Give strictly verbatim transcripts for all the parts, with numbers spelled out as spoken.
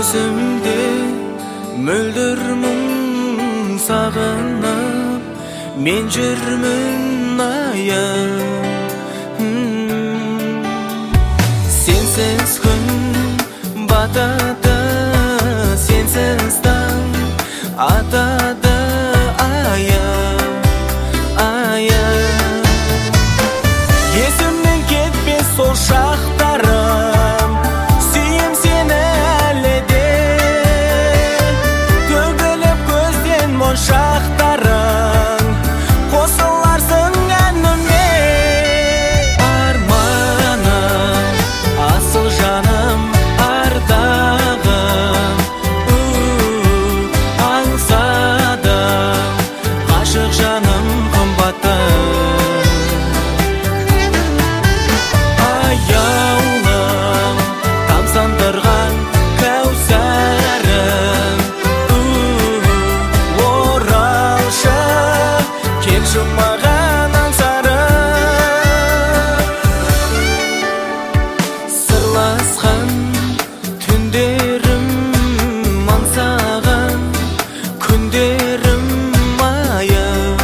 Өзімде мөлдір мұң сағынып, мен жүрмін аяп. Сенсіз күн батады, сенсіз таң атады аяп, аяп. Есімнен кетпес сол шақтарым, сүйем сені әлі де. Төгіліп көзден моншақтарың, қосыларсың әніме. Арманым, асыл жаным, ардағым, аңсадым, ғашық жаным қымбатым. Аяулым, тамсандырған кәусәрім, оралшы, келші маған аңсарым. Сырласқан түндерім, аңсаған күндерім аяп.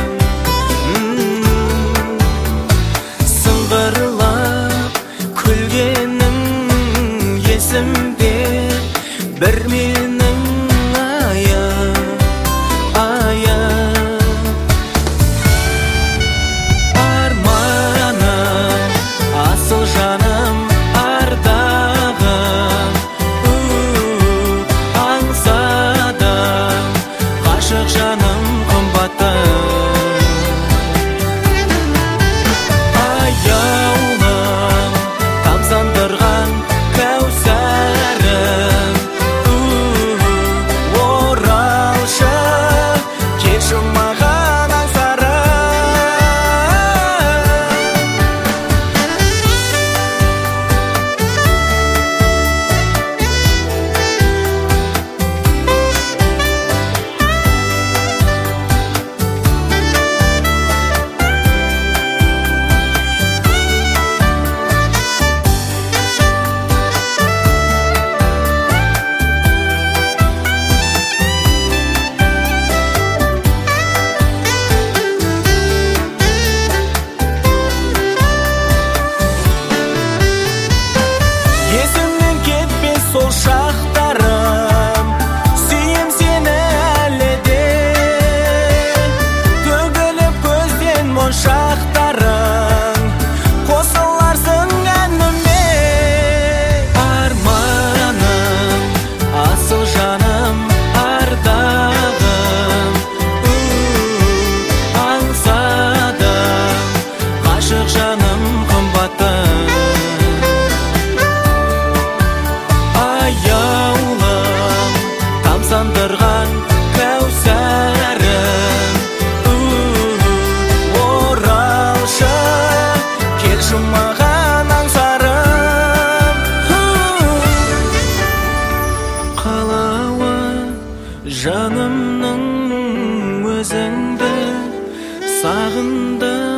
Сыңғырлап күлгенің есімде, бір менің аяп, аяп. Арманым, асыл жаным, ардағым, аңсадым, ғашық жаным қымбатым. Аяулым, тамсандырған кәусәрім, оралшы, келші маған аңсарым. Есімнен кетпес сол шақтарым, сүйем сені әлі де. Төгіліп көзден моншақтарың, қосыларсың әніме. Арманым, асыл жаным, ардағым, аңсадым, ғашық жаным қымбатым. Аяулым, тамсандырған кәусәрім, оралшы, келші маған аңсарым. Қалауы жанымның өзіңді сағындым.